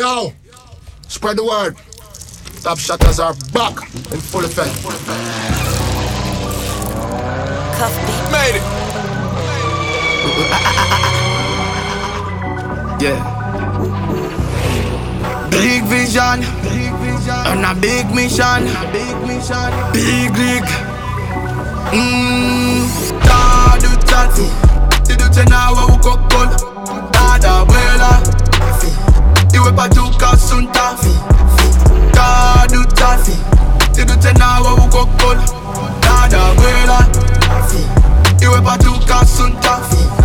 Yo, spread the word. Top Shotters are back in full effect. Cuff beat. Made it. Yeah. Big vision and a big mission. Big league. Tadu tatu. Tidu tena wa ukokol. Tada wela. Iwe patuka sunta. Tadu tatu. Tidu tena wa ukokol. Tada wela. Iwe patuka sunta.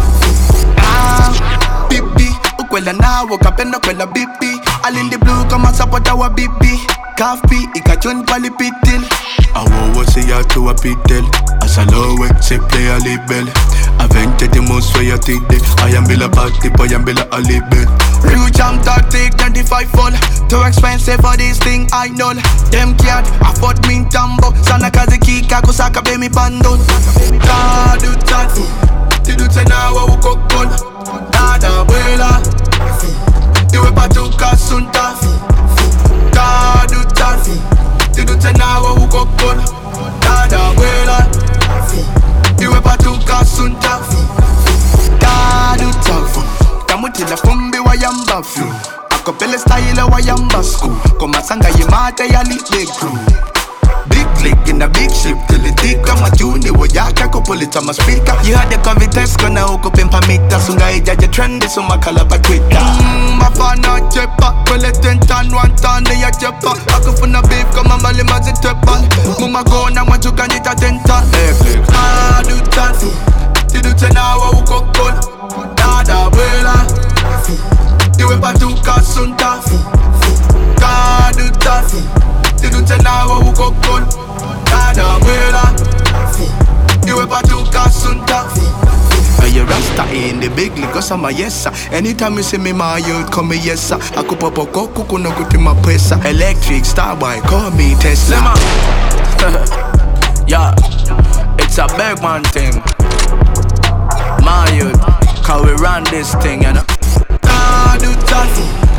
Bibi, ukwela nawo kapenda kwela bibi. Alindi blue kama sapota wa bibi. Kafi, ikachon palipitil. Awo say ya to a pitel. Asalowe, say play a label. Avente the most way you take it. I am Billa party, boy I am Billa a label. Real jam tactic, 95 fall. Too expensive for this thing, I know. Them can't afford me tambo. Sana kazi kika kusaka be mi bando. Tadu tatu. Tidu tena wa ukokol. Tada wela. Iwe patuka sunta. Tadu tatu. Tidu tena wa ukokol. Tada wela. Iwe patuka sunta. Tadu tatu. Kamutila fumbi wa yamba fu. Akopele style wa yamba school. Komasanga yimate ya big crew. Big click in a big ship till it dick kama tune wo yaka ko pull it on my speaker. You had the confidence kana uko pimpa mita sunga ijaje trendy so makala pa Twitter. Mafana chepa kwele 10 tan 1 tan de ya chepa. Akufuna beef kama mali mazi tepa. Muma go na mwachuka nita 10 tan. Adu tatu. Tidu tena wa uko kol. Dada wela. Iwe patuka sunta. Adu tatu. Tidu tena wa ukokol. Tada wela. Iwe patuka sunta. You rasta in the big league, cause I'm a yes sir. Anytime you see me, my youth call me yes sir. I could pop a coco, kuno kuti my pesa. Electric star boy, call me Tesla. Yeah, it's a big man thing. My youth, cause we run this thing, you know. Tadu tatu.